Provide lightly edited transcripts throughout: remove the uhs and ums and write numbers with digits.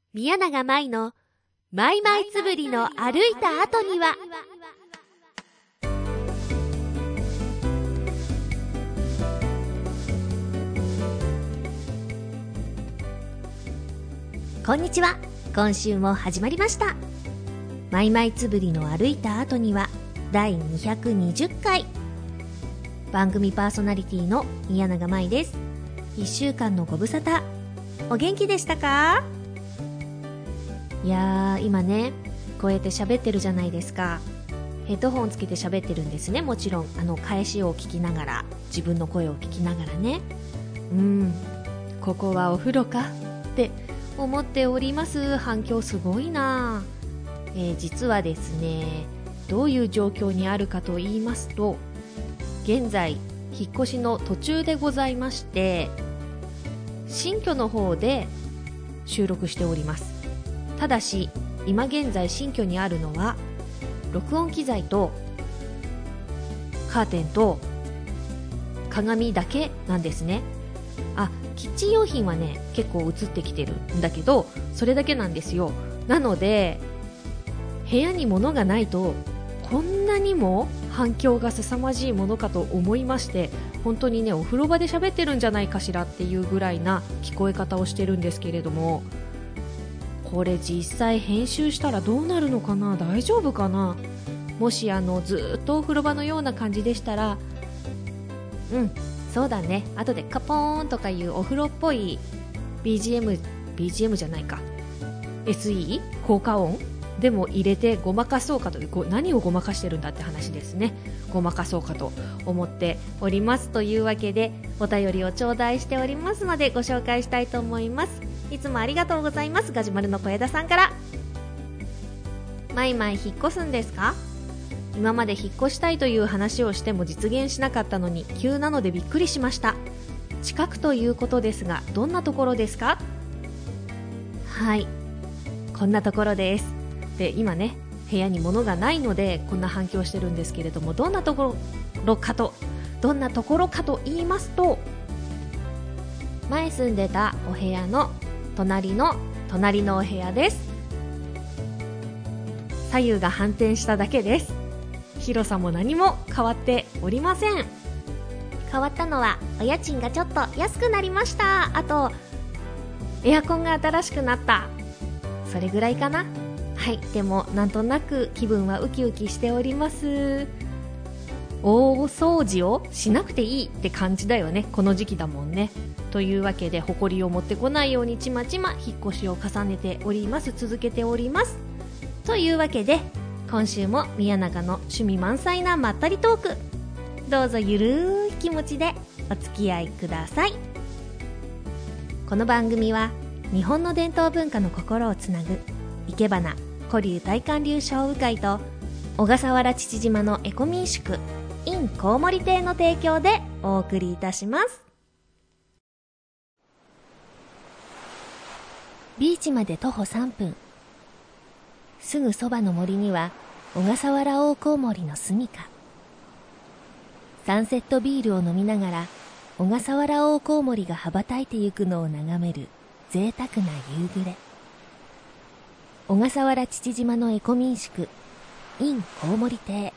宮永舞のマイマイつぶりの歩いた後には。こんにちは。今週も始まりましたマイマイつぶりの歩いた後には第220回。番組パーソナリティの宮永舞です。1週間のご無沙汰、お元気でしたか？いやー、今ねこうやって喋ってるじゃないですか。ヘッドホンつけて喋ってるんですね。もちろん返しを聞きながら、自分の声を聞きながらね、ここはお風呂かって思っております。反響すごいな。実はですね、どういう状況にあるかと言いますと、現在引っ越しの途中でございまして、新居の方で収録しております。ただし今現在新居にあるのは録音機材とカーテンと鏡だけなんですね。キッチン用品はね結構映ってきてるんだけど、それだけなんですよ。なので部屋に物がないとこんなにも反響が凄まじいものかと思いまして、本当にねお風呂場で喋ってるんじゃないかしらっていうぐらいな聞こえ方をしてるんですけれども、これ実際編集したらどうなるのかな、大丈夫かな。もしずっとお風呂場のような感じでしたら、そうだね、後でカポーンとかいうお風呂っぽい BGM じゃないか SE 効果音でも入れてごまかそうかという、何をごまかしてるんだって話ですね。ごまかそうかと思っております。というわけでお便りを頂戴しておりますのでご紹介したいと思います。いつもありがとうございます。ガジュマルの小枝さんから。マイマイ引っ越すんですか？今まで引っ越したいという話をしても実現しなかったのに急なのでびっくりしました。近くということですがどんなところですか？はい、こんなところです。で、今ね部屋に物がないのでこんな反響してるんですけれども、どんなところかと言いますと、前住んでたお部屋の隣のお部屋です。左右が反転しただけです。広さも何も変わっておりません。変わったのはお家賃がちょっと安くなりました。あとエアコンが新しくなった、それぐらいかな。はい、でもなんとなく気分はウキウキしております。大掃除をしなくていいって感じだよね、この時期だもんね。というわけで埃を持ってこないようにちまちま引っ越しを重ねております。続けております。というわけで今週も宮永の趣味満載なまったりトーク、どうぞゆるい気持ちでお付き合いください。この番組は日本の伝統文化の心をつなぐいけばな古流大韓流小鵜飼と小笠原父島のエコ民宿 in コウモリ亭の提供でお送りいたします。ビーチまで徒歩3分、すぐそばの森には小笠原大コウモリの住処。サンセットビールを飲みながら小笠原大コウモリが羽ばたいてゆくのを眺める贅沢な夕暮れ。小笠原父島のエコ民宿 in コウモリ亭。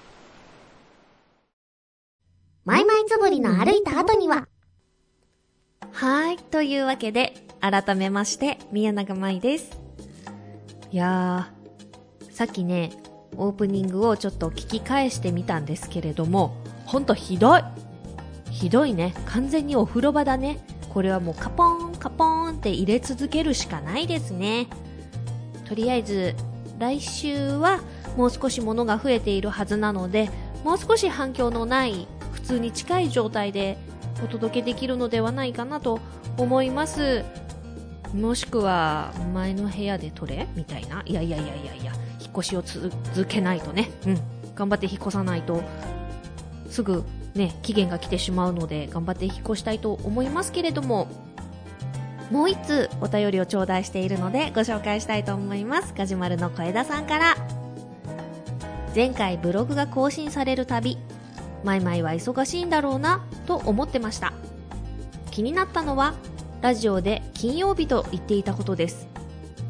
マイマイつぶりの歩いた後には。はい、というわけで改めまして宮永舞です。いやー、さっきねオープニングをちょっと聞き返してみたんですけれども、ほんとひどいね。完全にお風呂場だね。これはもうカポーンカポーンって入れ続けるしかないですね。とりあえず来週はもう少し物が増えているはずなので、もう少し反響のない普通に近い状態でお届けできるのではないかなと思います。もしくは前の部屋で撮れみたいな。いや引っ越しを続けないとね、頑張って引っ越さないとすぐね期限が来てしまうので、頑張って引っ越したいと思いますけれども、もう一通お便りを頂戴しているのでご紹介したいと思います。ガジュマルの小枝さんから。前回ブログが更新されるたび、マイマイは忙しいんだろうなと思ってました。気になったのはラジオで金曜日と言っていたことです。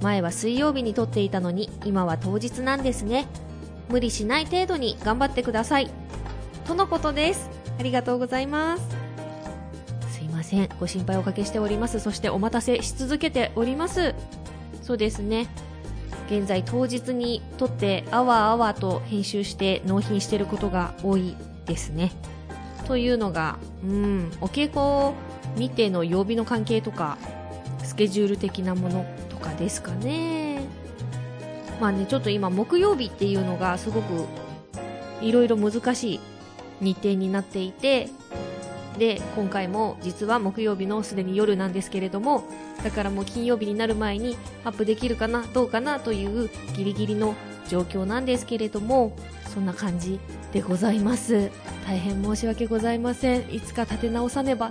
前は水曜日に撮っていたのに今は当日なんですね。無理しない程度に頑張ってくださいとのことです。ありがとうございます。すいません、ご心配おかけしております。そしてお待たせし続けております。そうですね、現在当日に撮ってあわあわと編集して納品していることが多いですね。というのがお稽古を見ての曜日の関係とかスケジュール的なものとかですかね。まあね、ちょっと今木曜日っていうのがすごくいろいろ難しい日程になっていて、で今回も実は木曜日のすでに夜なんですけれども、だからもう金曜日になる前にアップできるかなどうかなというギリギリの状況なんですけれども、そんな感じでございます。大変申し訳ございません。いつか立て直さねば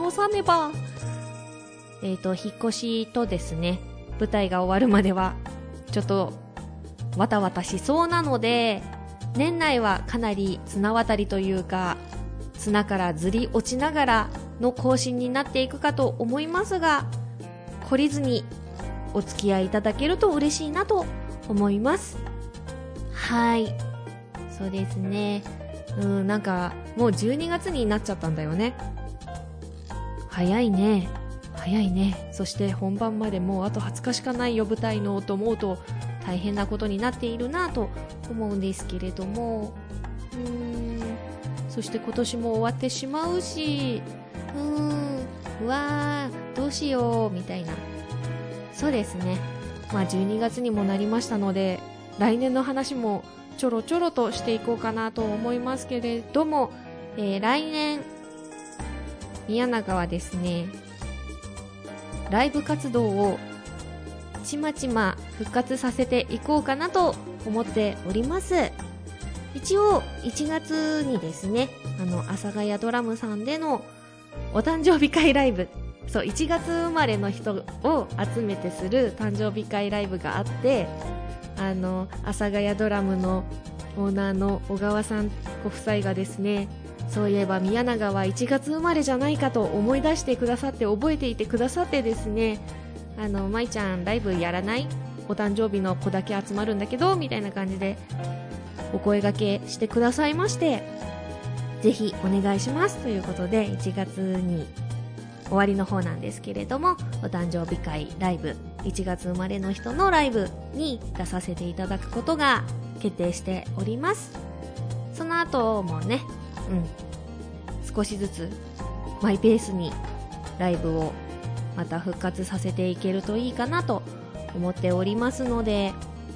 引っ越しとですね、舞台が終わるまではちょっとわたわたしそうなので、年内はかなり綱渡りというか綱からずり落ちながらの更新になっていくかと思いますが、懲りずにお付き合いいただけると嬉しいなと思います。はい、そうですね。なんかもう12月になっちゃったんだよね。早いね。そして本番までもうあと20日しかないよ、舞台のと思うと大変なことになっているなと思うんですけれども、そして今年も終わってしまうし、うわーどうしようみたいな。そうですね、まあ12月にもなりましたので、来年の話もちょろちょろとしていこうかなと思いますけれども、来年宮永はですね、ライブ活動をちまちま復活させていこうかなと思っております。一応1月にですね、阿佐ヶ谷ドラムさんでのお誕生日会ライブ、そう1月生まれの人を集めてする誕生日会ライブがあって、阿佐ヶ谷ドラムのオーナーの小川さんご夫妻がですね、そういえば宮永は1月生まれじゃないかと思い出してくださって、覚えていてくださってですね、舞ちゃんライブやらない？お誕生日の子だけ集まるんだけどみたいな感じでお声掛けしてくださいまして、ぜひお願いしますということで、1月に終わりの方なんですけれども、お誕生日会ライブ、1月生まれの人のライブに出させていただくことが決定しております。その後もね、少しずつマイペースにライブをまた復活させていけるといいかなと思っておりますので、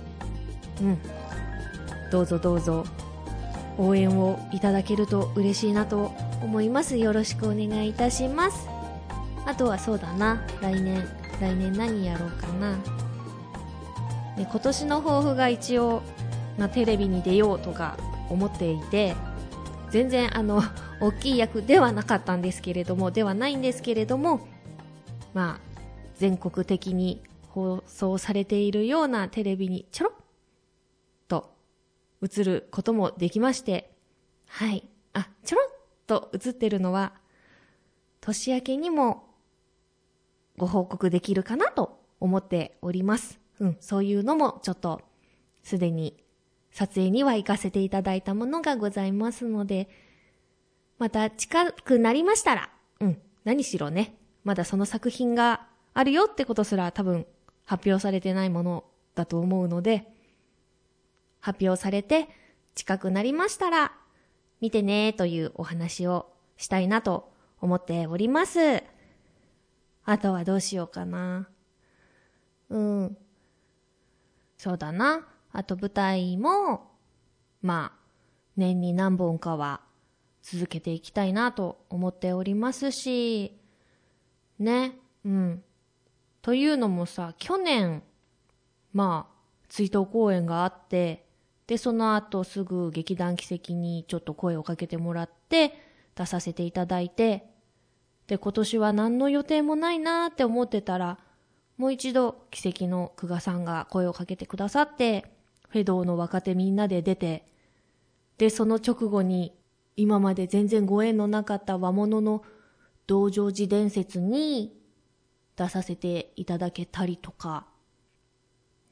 どうぞ応援をいただけると嬉しいなと思います。よろしくお願いいたします。あとはそうだな、来年何やろうかな、今年の抱負が一応、テレビに出ようとか思っていて、全然大きい役ではなかったんですけれども、全国的に放送されているようなテレビにちょろっと映ることもできまして、ちょろっと映ってるのは年明けにもご報告できるかなと思っております。そういうのもちょっとすでに撮影には行かせていただいたものがございますので、また近くなりましたら、何しろね、まだその作品があるよってことすら多分発表されてないものだと思うので、発表されて近くなりましたら見てねというお話をしたいなと思っております。あとはどうしようかな。そうだな。あと舞台も年に何本かは続けていきたいなと思っておりますしね。というのもさ、去年追悼公演があって、でその後すぐ劇団奇跡にちょっと声をかけてもらって出させていただいて、で今年は何の予定もないなって思ってたら、もう一度奇跡の久我さんが声をかけてくださって、フェドウの若手みんなで出て、でその直後に今まで全然ご縁のなかった和物の道成寺伝説に出させていただけたりとか、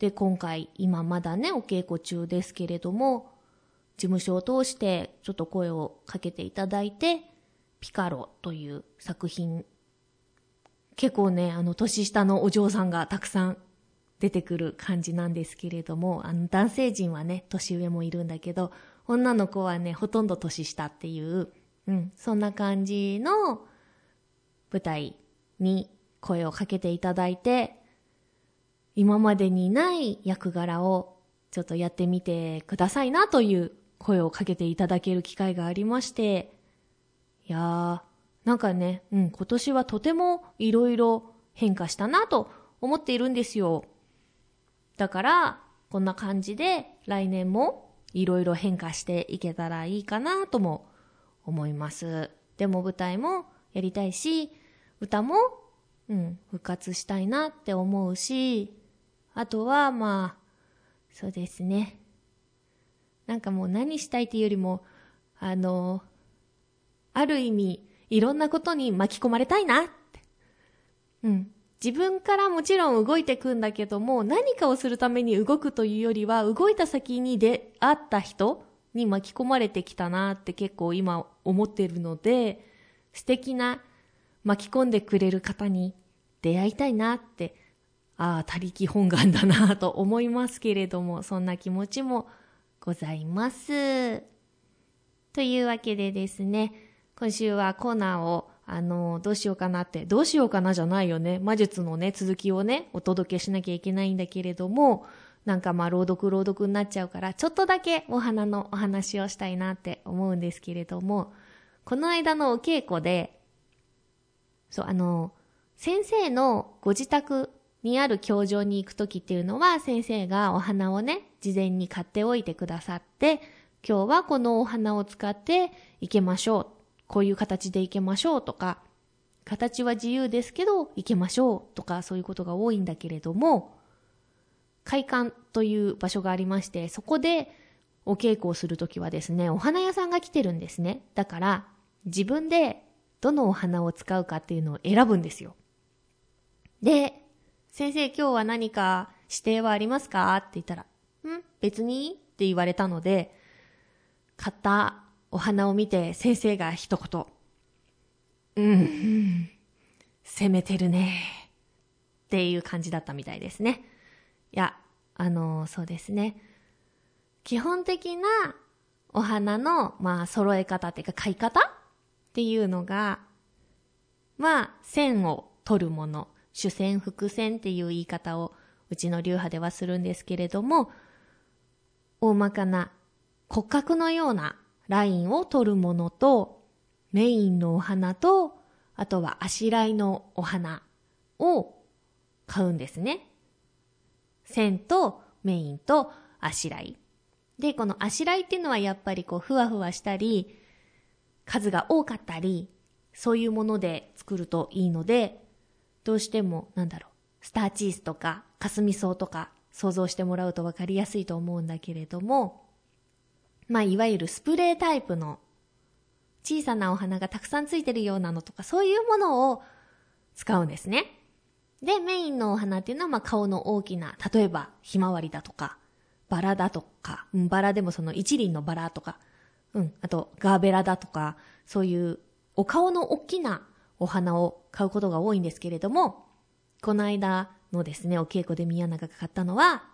で、今回、今まだね、お稽古中ですけれども、事務所を通してちょっと声をかけていただいて、ピカロという作品、結構ね、年下のお嬢さんがたくさん出てくる感じなんですけれども、男性陣はね、年上もいるんだけど、女の子はね、ほとんど年下っていう、そんな感じの舞台に声をかけていただいて、今までにない役柄をちょっとやってみてくださいなという声をかけていただける機会がありまして、いやー、なんかね、今年はとてもいろいろ変化したなと思っているんですよ。だから、こんな感じで来年もいろいろ変化していけたらいいかなとも思います。でも舞台もやりたいし、歌も、復活したいなって思うし、あとはそうですね。なんかもう何したいっていうよりも、ある意味、いろんなことに巻き込まれたいなって。自分からもちろん動いてくんだけども、何かをするために動くというよりは、動いた先に出会った人に巻き込まれてきたなって結構今思ってるので、素敵な巻き込んでくれる方に出会いたいなって、他力本願だなと思いますけれども、そんな気持ちもございます。というわけでですね、今週はコーナーをどうしようかなじゃないよね。魔術のね、続きをね、お届けしなきゃいけないんだけれども、なんか朗読になっちゃうから、ちょっとだけお花のお話をしたいなって思うんですけれども、この間のお稽古で、先生のご自宅にある教場に行くときっていうのは、先生がお花をね、事前に買っておいてくださって、今日はこのお花を使って行けましょう。こういう形で行けましょうとか、形は自由ですけど行けましょうとか、そういうことが多いんだけれども、会館という場所がありまして、そこでお稽古をするときはですね、お花屋さんが来てるんですね。だから、自分でどのお花を使うかっていうのを選ぶんですよ。で、先生今日は何か指定はありますかって言ったら、別にって言われたので、買ったお花を見て先生が一言、攻めてるねっていう感じだったみたいですね。いや、そうですね。基本的なお花の、揃え方っていうか買い方っていうのが、線を取るもの、主線、副線っていう言い方をうちの流派ではするんですけれども、大まかな骨格のようなラインを取るものと、メインのお花と、あとはあしらいのお花を買うんですね。線とメインとあしらい。で、このあしらいっていうのはやっぱりふわふわしたり、数が多かったり、そういうもので作るといいので、どうしてもスターチーズとかカスミソウとか想像してもらうとわかりやすいと思うんだけれども、いわゆるスプレータイプの小さなお花がたくさんついてるようなのとか、そういうものを使うんですね。で、メインのお花っていうのは顔の大きな、例えばひまわりだとか、バラだとか、バラでもその一輪のバラとか、あとガーベラだとか、そういうお顔の大きなお花を買うことが多いんですけれども、この間のですね、お稽古で宮永が買ったのは、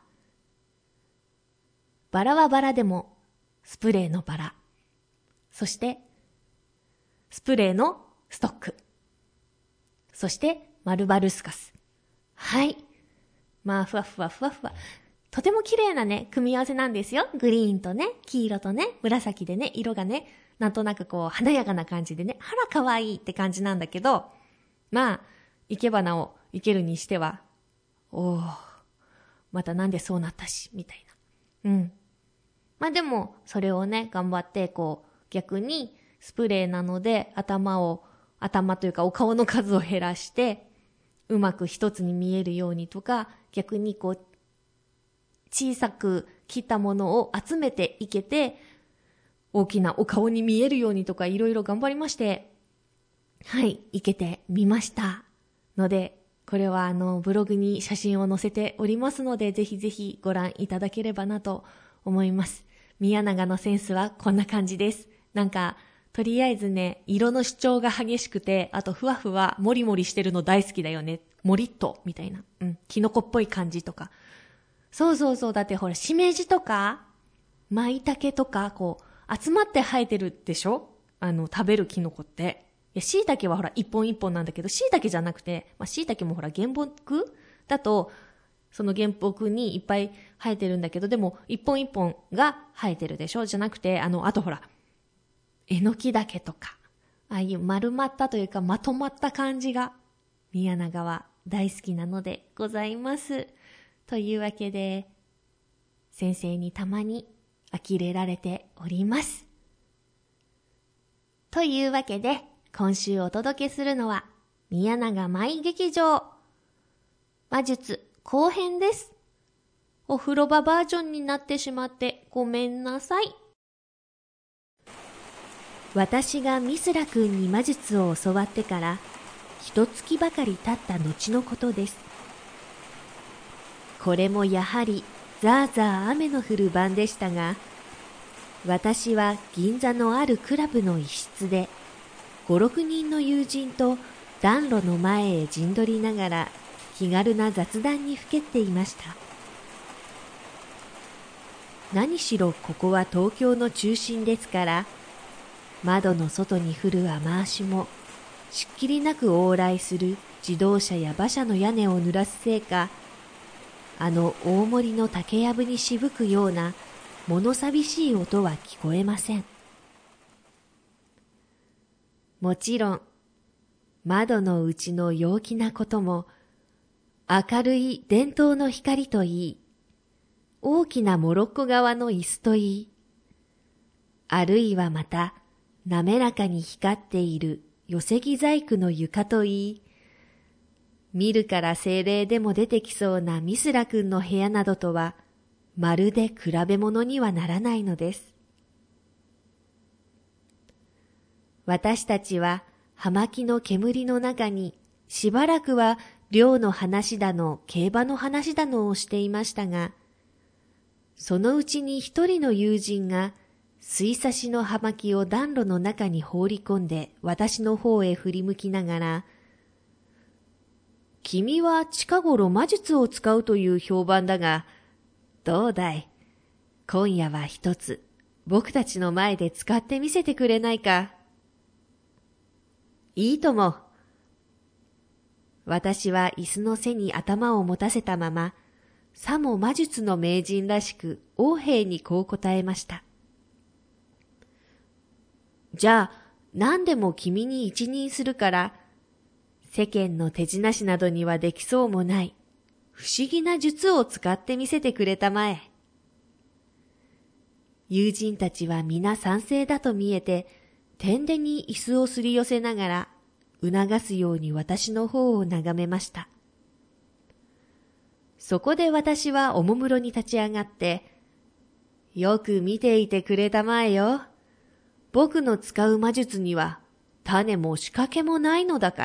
バラはバラでもスプレーのバラ、そしてスプレーのストック、そしてマルバルスカス。はい。ふわふわふわふわ。とても綺麗なね、組み合わせなんですよ。グリーンとね、黄色とね、紫でね、色がね、なんとなく華やかな感じでね、あら可愛いって感じなんだけど、生け花を生けるにしては、またなんでそうなったし、みたいな。でも、それをね、頑張って逆にスプレーなので頭というかお顔の数を減らして、うまく一つに見えるようにとか、逆に小さく切ったものを集めていけて、大きなお顔に見えるようにとかいろいろ頑張りまして、はい、いけてみました。ので、 これはブログに写真を載せておりますので、ぜひぜひご覧いただければなと思います。宮永のセンスはこんな感じです。なんか、とりあえずね、色の主張が激しくて、あとふわふわ、もりもりしてるの大好きだよね。もりっと、みたいな。キノコっぽい感じとか。そう、だってほら、しめじとか、舞茸とか、集まって生えてるでしょ？食べるキノコって。椎茸はほら、一本一本なんだけど、椎茸じゃなくて、椎茸もほら、原木だと、その原木にいっぱい生えてるんだけど、でも、一本一本が生えてるでしょ？じゃなくて、あとほら、えのき茸とか、ああいう丸まったというか、まとまった感じが、宮永は大好きなのでございます。というわけで、先生にたまに呆れられております。というわけで、今週お届けするのは、宮永舞劇場魔術後編です。お風呂場バージョンになってしまってごめんなさい。私がミスラ君に魔術を教わってから一月ばかり経った後のことです。これもやはりザーザー雨の降る晩でしたが、私は銀座のあるクラブの一室で5、6人の友人と暖炉の前へ陣取りながら気軽な雑談にふけっていました。何しろここは東京の中心ですから、窓の外に降る雨足もしっきりなく往来する自動車や馬車の屋根を濡らすせいか、大森の竹やぶにしぶくような物寂しい音は聞こえません。もちろん窓の内の陽気なことも、明るい電灯の光といい、大きなモロッコ側の椅子といい、あるいはまた滑らかに光っている寄木細工の床といい、見るから精霊でも出てきそうなミスラ君の部屋などとはまるで比べ物にはならないのです。私たちは葉巻の煙の中にしばらくは猟の話だの競馬の話だのをしていましたが、そのうちに一人の友人が水差しの葉巻を暖炉の中に放り込んで私の方へ振り向きながら、君は近頃魔術を使うという評判だが、どうだい、今夜は一つ僕たちの前で使ってみせてくれないか。いいとも。私は椅子の背に頭を持たせたまま、さも魔術の名人らしく横柄にこう答えました。じゃあ何でも君に一任するから、世間の手品師などにはできそうもない不思議な術を使ってみせてくれたまえ。友人たちは皆賛成だと見えて、天でに椅子をすり寄せながら促すように私の方を眺めました。そこで私はおもむろに立ち上がって、よく見ていてくれたまえよ。僕の使う魔術には種も仕掛けもないのだから。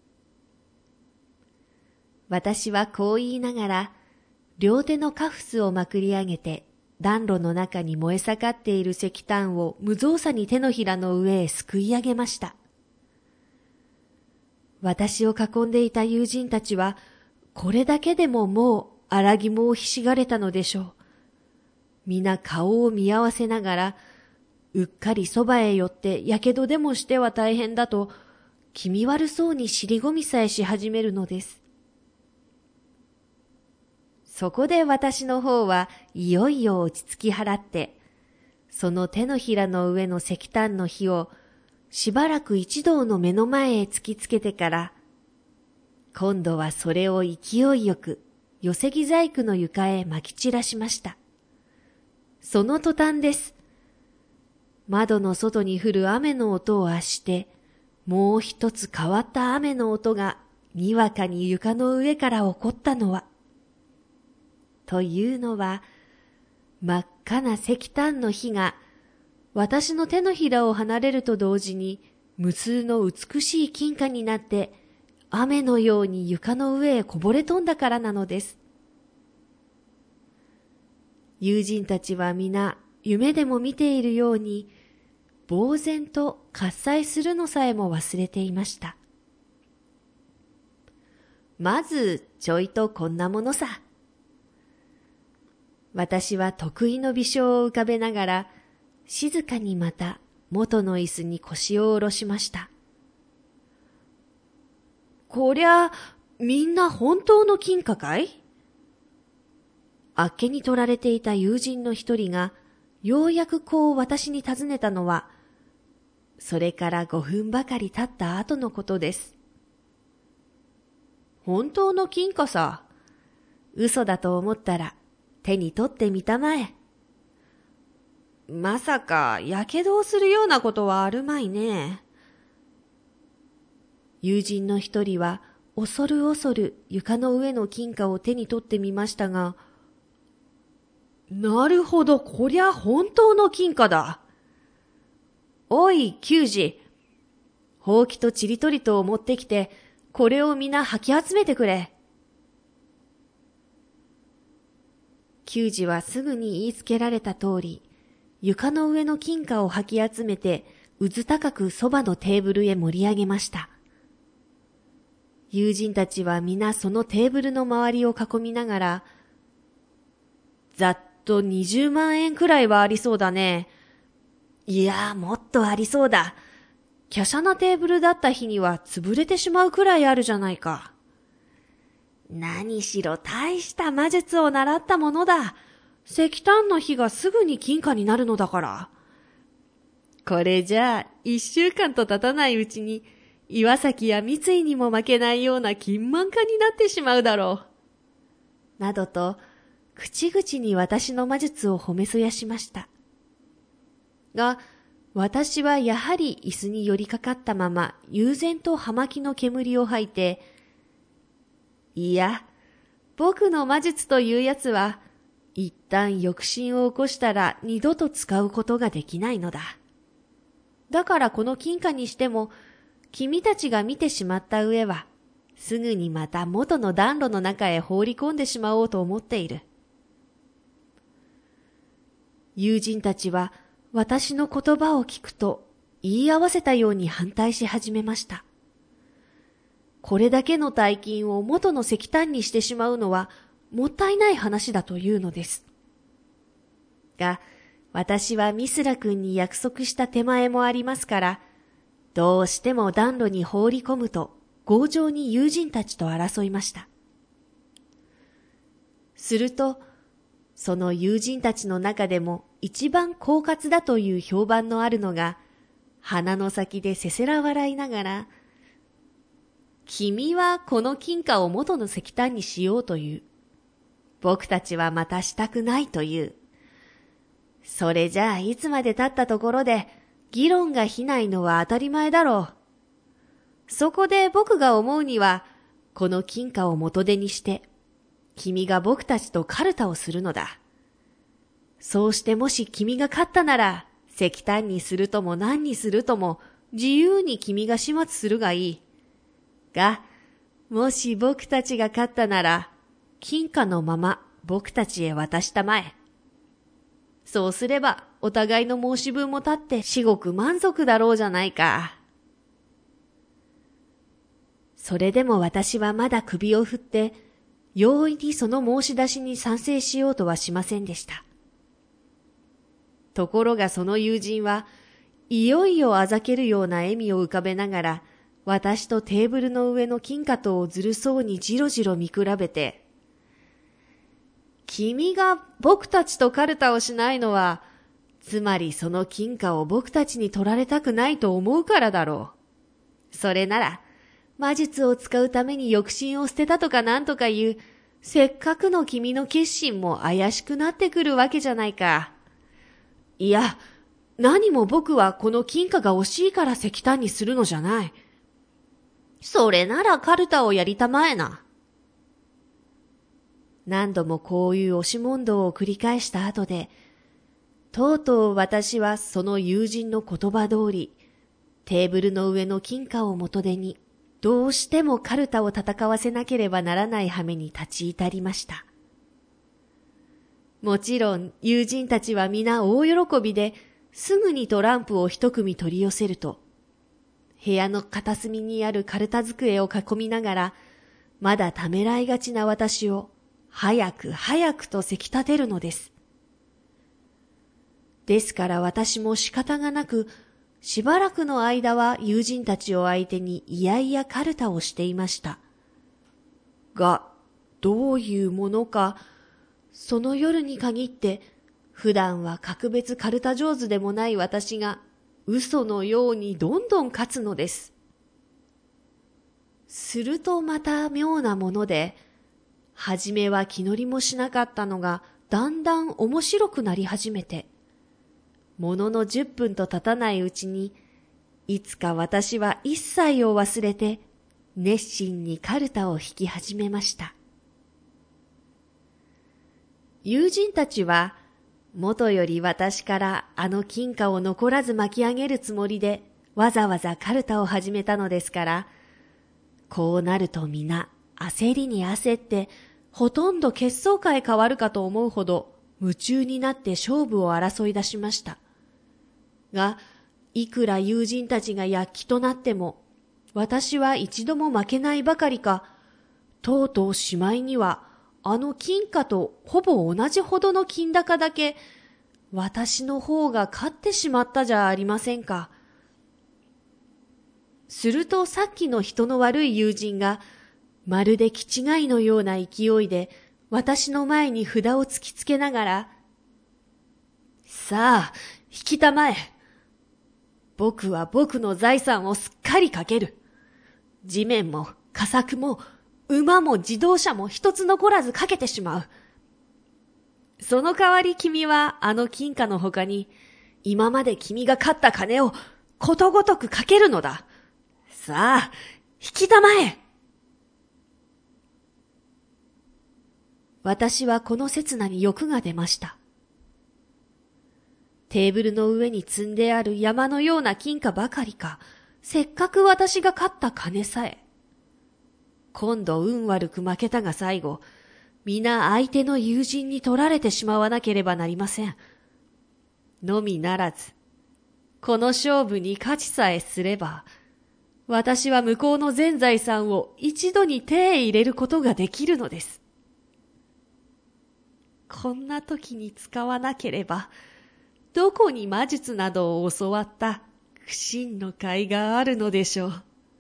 私はこう言いながら、両手のカフスをまくり上げて、暖炉の中に燃え盛っている石炭を無造作に手のひらの上へすくい上げました。私を囲んでいた友人たちは、これだけでももう荒肝をひしがれたのでしょう。皆顔を見合わせながら、うっかりそばへ寄ってやけどでもしては大変だと、気味悪そうに尻込みさえし始めるのです。そこで私の方はいよいよ落ち着き払って、その手のひらの上の石炭の火をしばらく一同の目の前へ突きつけてから、今度はそれを勢いよく寄木細工の床へ撒き散らしました。その途端です。窓の外に降る雨の音をあして、もう一つ変わった雨の音がにわかに床の上から起こったのは、というのは、真っ赤な石炭の火が私の手のひらを離れると同時に無数の美しい金貨になって雨のように床の上へこぼれ飛んだからなのです。友人たちは皆夢でも見ているように、呆然と喝采するのさえも忘れていました。まずちょいとこんなものさ。私は得意の微笑を浮かべながら、静かにまた元の椅子に腰を下ろしました。こりゃ、みんな本当の金貨かい？あっけに取られていた友人の一人が、ようやくこう私に尋ねたのは、それから5分ばかり経った後のことです。本当の金貨さ。嘘だと思ったら手に取ってみたまえ。まさかやけどをするようなことはあるまいね。友人の一人は恐る恐る床の上の金貨を手に取ってみましたが、なるほど、こりゃ本当の金貨だ。おい、球児。ほうきとちりとりとを持ってきて、これを皆はき集めてくれ。球児はすぐに言いつけられた通り、床の上の金貨をはき集めて、うず高くそばのテーブルへ盛り上げました。友人たちは皆そのテーブルの周りを囲みながら、ざっと20万円くらいはありそうだね。いや、もっとありそうだ。華奢なテーブルだった日には潰れてしまうくらいあるじゃないか。何しろ大した魔術を習ったものだ。石炭の火がすぐに金貨になるのだから。これじゃあ1週間と経たないうちに岩崎や三井にも負けないような金満家になってしまうだろう。などと口々に私の魔術を褒めそやしました。が、私はやはり椅子に寄りかかったまま悠然と葉巻の煙を吐いて、いや、僕の魔術というやつは、一旦抑心を起こしたら二度と使うことができないのだ。だからこの金貨にしても、君たちが見てしまった上は、すぐにまた元の暖炉の中へ放り込んでしまおうと思っている。友人たちは私の言葉を聞くと言い合わせたように反対し始めました。これだけの大金を元の石炭にしてしまうのはもったいない話だというのです。が、私はミスラ君に約束した手前もありますから、どうしても暖炉に放り込むと強情に友人たちと争いました。すると、その友人たちの中でも一番狡猾だという評判のあるのが、鼻の先でせせら笑いながら、君はこの金貨を元の石炭にしようという。僕たちはまたしたくないという。それじゃあいつまで経ったところで議論が非ないのは当たり前だろう。そこで僕が思うには、この金貨を元手にして、君が僕たちとカルタをするのだ。そうしてもし君が勝ったなら、石炭にするとも何にするとも自由に君が始末するがいい。が、もし僕たちが勝ったなら、金貨のまま僕たちへ渡したまえ。そうすればお互いの申し分も立って至極満足だろうじゃないか。それでも私はまだ首を振って、容易にその申し出しに賛成しようとはしませんでした。ところがその友人はいよいよあざけるような笑みを浮かべながら、私とテーブルの上の金貨とをずるそうにじろじろ見比べて、君が僕たちとカルタをしないのは、つまりその金貨を僕たちに取られたくないと思うからだろう。それなら、魔術を使うために抑心を捨てたとかなんとかいう、せっかくの君の決心も怪しくなってくるわけじゃないか。いや、何も僕はこの金貨が惜しいから石炭にするのじゃない。それならカルタをやりたまえな。何度もこういう押し問答を繰り返した後で、とうとう私はその友人の言葉通り、テーブルの上の金貨を元手に、 どうしてもカルタを戦わせなければならない羽目に立ち至りました。もちろん友人たちは皆大喜びで、すぐにトランプを一組取り寄せると、部屋の片隅にあるカルタ机を囲みながら、まだためらいがちな私を早く早くとせき立てるのです。ですから私も仕方がなく、しばらくの間は友人たちを相手にいやいやカルタをしていました。が、どういうものか、その夜に限って、普段は格別カルタ上手でもない私が、嘘のようにどんどん勝つのです。するとまた妙なもので、はじめは気乗りもしなかったのが、だんだん面白くなり始めて、ものの10分と経たないうちに、いつか私は一切を忘れて、熱心にカルタを引き始めました。友人たちは、もとより私からあの金貨を残らず巻き上げるつもりで、わざわざカルタを始めたのですから、こうなると皆、焦りに焦って、ほとんど決闘会変わるかと思うほど、夢中になって勝負を争い出しました。が、いくら友人たちが躍起となっても、私は一度も負けないばかりか、とうとうしまいには、あの金貨とほぼ同じほどの金高だけ、私の方が勝ってしまったじゃありませんか。するとさっきの人の悪い友人が、まるで気違いのような勢いで、私の前に札を突きつけながら、さあ、引きたまえ。僕は僕の財産をすっかりかける。地面も佳作も馬も自動車も一つ残らずかけてしまう。その代わり君はあの金貨の他に今まで君が勝った金をことごとくかけるのだ。さあ、引きたまえ。私はこの刹那に欲が出ました。テーブルの上に積んである山のような金貨ばかりか、せっかく私が勝った金さえ。今度運悪く負けたが最後、皆相手の友人に取られてしまわなければなりません。のみならず、この勝負に勝ちさえすれば、私は向こうの全財産を一度に手へ入れることができるのです。こんな時に使わなければ、どこに魔術などを教わった苦心の甲斐があるのでしょう。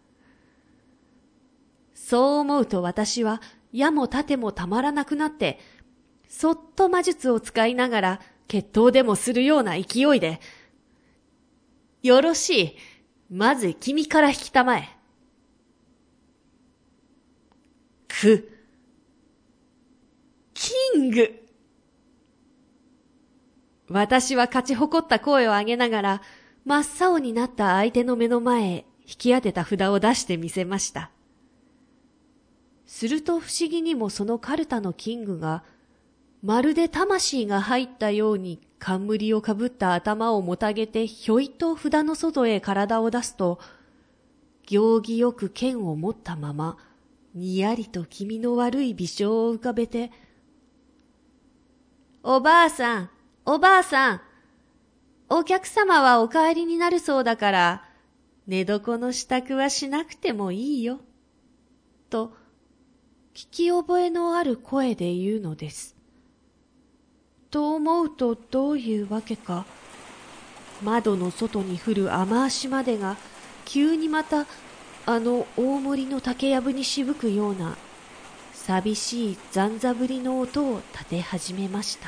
そう思うと私は矢も盾もたまらなくなって、そっと魔術を使いながら決闘でもするような勢いで、よろしい、まず君から引きたまえ。キング。私は勝ち誇った声を上げながら、真っ青になった相手の目の前へ引き当てた札を出してみせました。すると不思議にもそのカルタのキングが、まるで魂が入ったように冠をかぶった頭をもたげてひょいと札の外へ体を出すと、行儀よく剣を持ったまま、にやりと気味の悪い微笑を浮かべて、おばあさん、おばあさん、お客様はお帰りになるそうだから、寝床の支度はしなくてもいいよ。と、聞き覚えのある声で言うのです。と思うとどういうわけか、窓の外に降る雨足までが、急にまたあの大森の竹やぶにしぶくような、寂しい残ざぶりの音を立て始めました。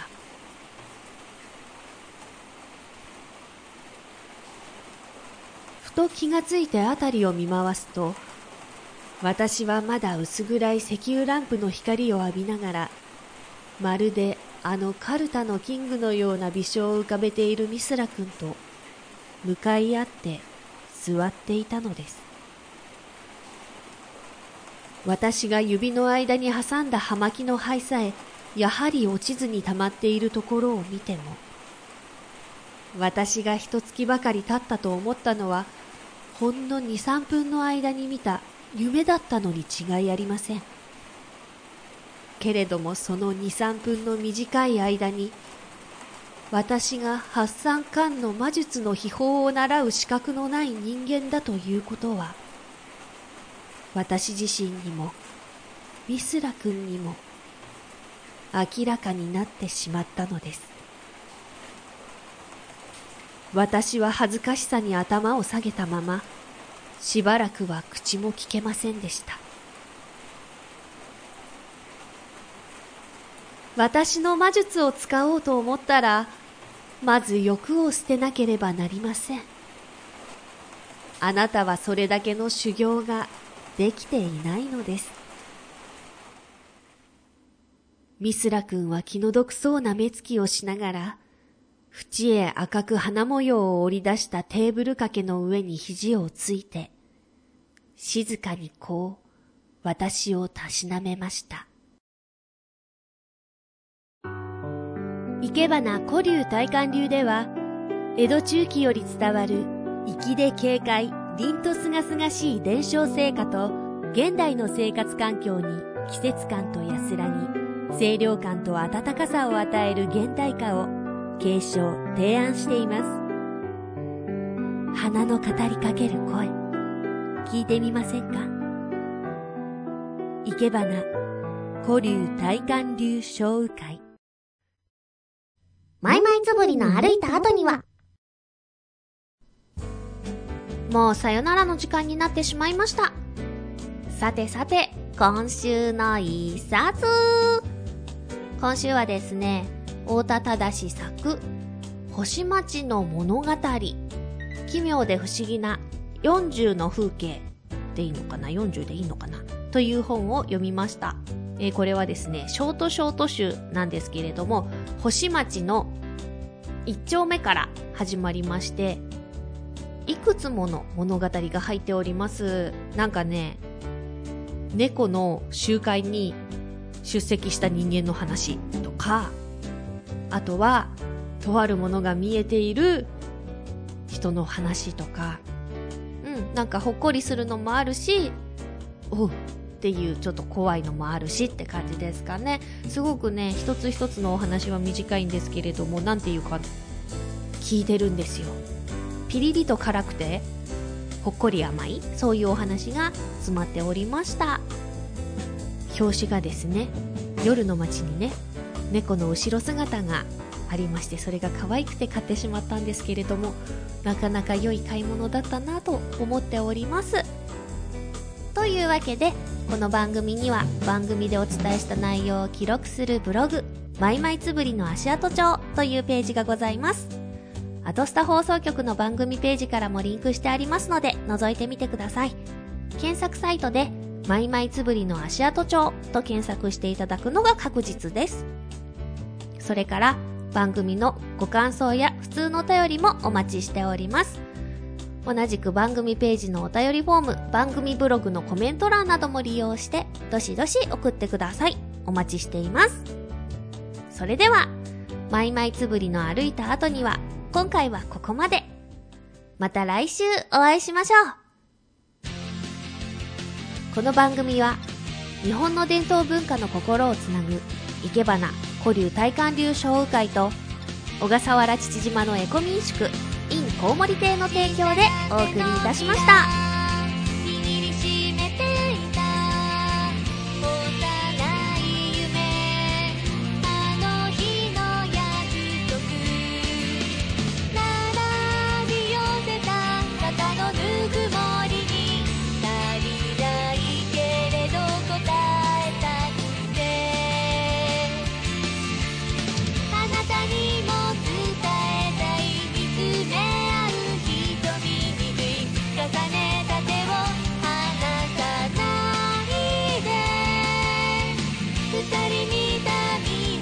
ふと気がついてあたりを見回すと、私はまだ薄暗い石油ランプの光を浴びながら、まるであのカルタのキングのような微笑を浮かべているミスラ君と向かい合って座っていたのです。私が指の間に挟んだ葉巻の灰さえやはり落ちずに溜まっているところを見ても、私が一月ばかり経ったと思ったのは、ほんの2、3分の間に見た夢だったのに違いありません。けれどもその2、3分の短い間に、私が八三巻の魔術の秘宝を習う資格のない人間だということは、私自身にもミスラ君にも明らかになってしまったのです。私は恥ずかしさに頭を下げたまま、しばらくは口も聞けませんでした。私の魔術を使おうと思ったら、まず欲を捨てなければなりません。あなたはそれだけの修行ができていないのです。ミスラ君は気の毒そうな目つきをしながら、縁へ赤く花模様を織り出したテーブル掛けの上に肘をついて、静かにこう私をたしなめました。生け花古流大観流では、江戸中期より伝わる粋で軽快、凛とすがすがしい伝承成果と、現代の生活環境に季節感と安らぎ、清涼感と温かさを与える現代化を継承・提案しています。花の語りかける声、聞いてみませんか？生け花古流大観流小雨会。 マイマイつぶりの歩いた後には、もうさよならの時間になってしまいました。さてさて、今週の一冊。今週はですね、太田忠作、星町の物語、奇妙で不思議な40の風景でいいのかな、40でいいのかなという本を読みました。これはですね、ショート集なんですけれども、星町の1丁目から始まりまして、いくつもの物語が入っております。なんかね、猫の集会に出席した人間の話とか、あとはとあるものが見えている人の話とか、なんかほっこりするのもあるし、おうっていうちょっと怖いのもあるしって感じですかね。すごくね、一つ一つのお話は短いんですけれども、なんていうか聞いてるんですよ。ピリリと辛くてほっこり甘い、そういうお話が詰まっておりました。表紙がですね、夜の街にね、猫の後ろ姿がありまして、それが可愛くて買ってしまったんですけれども、なかなか良い買い物だったなと思っております。というわけで、この番組には番組でお伝えした内容を記録するブログ、マイマイつぶりの足跡帳というページがございます。アトスタ放送局の番組ページからもリンクしてありますので、覗いてみてください。検索サイトでマイマイつぶりの足跡帳と検索していただくのが確実です。それから番組のご感想や普通のお便りもお待ちしております。同じく番組ページのお便りフォーム、番組ブログのコメント欄なども利用してどしどし送ってください。お待ちしています。それでは、マイマイつぶりの歩いた後には、今回はここまで。また来週お会いしましょう。この番組は日本の伝統文化の心をつなぐ生け花古流大観流小雨会と小笠原父島のエコ民宿 in コウモリ亭の提供でお送りいたしました。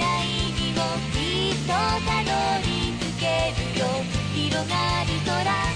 広がる空